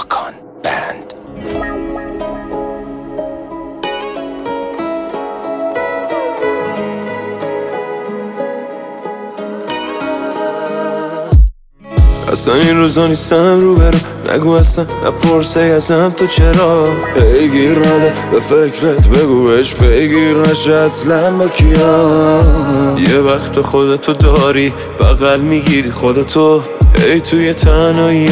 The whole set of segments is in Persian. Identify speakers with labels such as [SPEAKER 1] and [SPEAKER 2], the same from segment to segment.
[SPEAKER 1] ماکان بند.
[SPEAKER 2] اصلا این روزا نیستم رو برو، نگو اصلا نپرسه ازم تو چرا پیگیر نده به فکرت، بگوش پیگیر نشه اصلا با کیا. یه وقت خودتو داری بغل میگیری خودتو ای توی تنهایی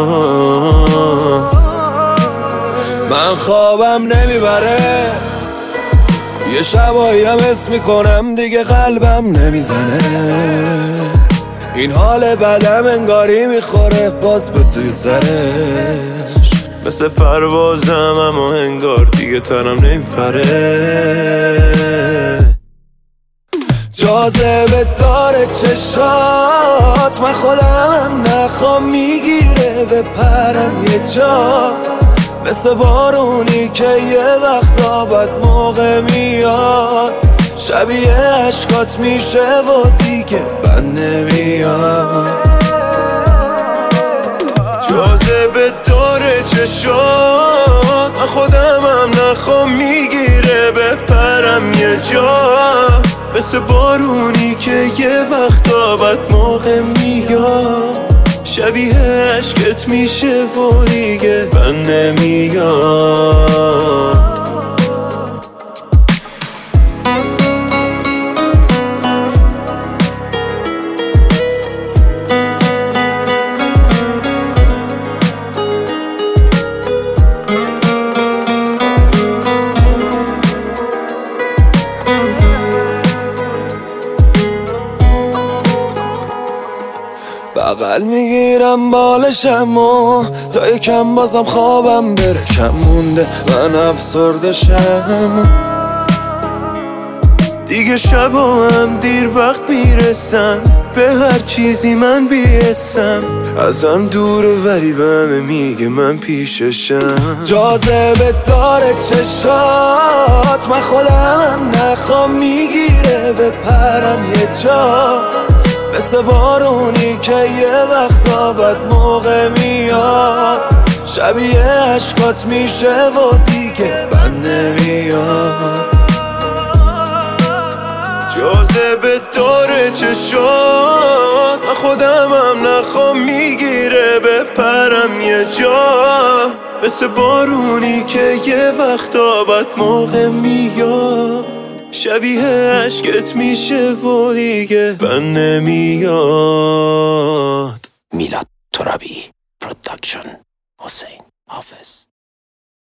[SPEAKER 2] من خوابم نمیبره، یه شبایی هم حس میکنم دیگه قلبم نمیزنه. این حال بدم انگاری میخوره باز به توی سرش، مثل پروازم اما انگار دیگه تنم نمیپره. جاذبه داره چشات، من خودم نخوام میگیره به پرم یه جا، مثل بارونی که یه وقتا بد موقع میاد، شبیه عشقات میشه و دیگه بند نمیاد. جاذبه داره چشات، من خودمم نخوام میگیره به پرم یه جا، مثل بارونی که یه وقتا بد موقع میاد، شبیه عشقت میشه و دیگه بند نمیاد. بغل میگیرم بالشم و تا یکم بازم خوابم بره، کم مونده من افسردشم دیگه. شبا هم دیر وقت میرسم به هر چیزی من بیستم، ازم دوره ولی به همه میگه من پیششم. جاذبه داره چشات، من خودم نخوام میگیره به پرم یه جا، مثل بارونی که یه وقتا بد موقع میاد، شبیه عشقات میشه و دیگه بند نمیاد. جاذبه داره چشات، من خودمم نخوام میگیره به پرم یه جا، مثل بارونی که یه وقتا بد موقع میاد، شبیه عشقت میشه و دیگه بند نمیاد.
[SPEAKER 1] میلاد ترابی پروداکشن، حسین حافظ.